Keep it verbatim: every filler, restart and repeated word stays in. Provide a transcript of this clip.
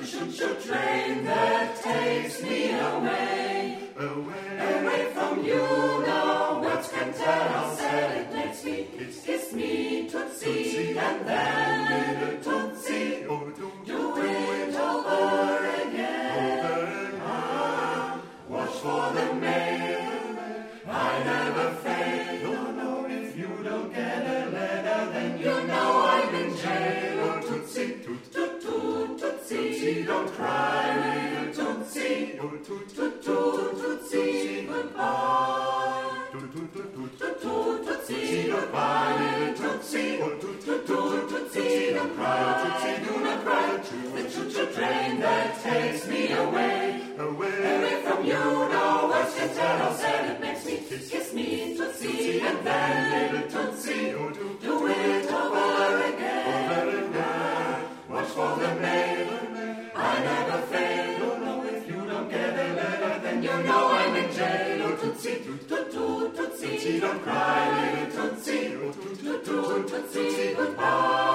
choo-choo train that takes me away. Away, away from you, no words can tell how sad it makes me. Kiss, kiss me, Tootsie, and then little Tootsie, oh, do, do it over again. Ah, watch for the mail, I never fail. No, no, if you don't get a letter, then you know I'm in jail. Oh, Tootsie, toot, toot, toot, Tootsie, Tootsie, don't cry, little Tootsie. Oh, toot, toot, toot, Tootsie, goodbye. Toot, toot, toot, toot, toot, toot, Tootsie, goodbye, little Tootsie. Oh, toot, toot, toot, Tootsie, don't cry, Tootsie, do not cry. The choo-choo train that takes me away, away, away from you. No words can tell how sad it makes me. Kiss, kiss me, Tootsie, and then little Tootsie, oh, do, do it over again. Over again. Watch for the mail, I never fail. No, no, if you don't get a letter, then you know I'm in jail. Oh, Tootsie, toot, toot, toot, Tootsie, don't cry, little Tootsie. Oh, toot, toot, toot, Tootsie, goodbye.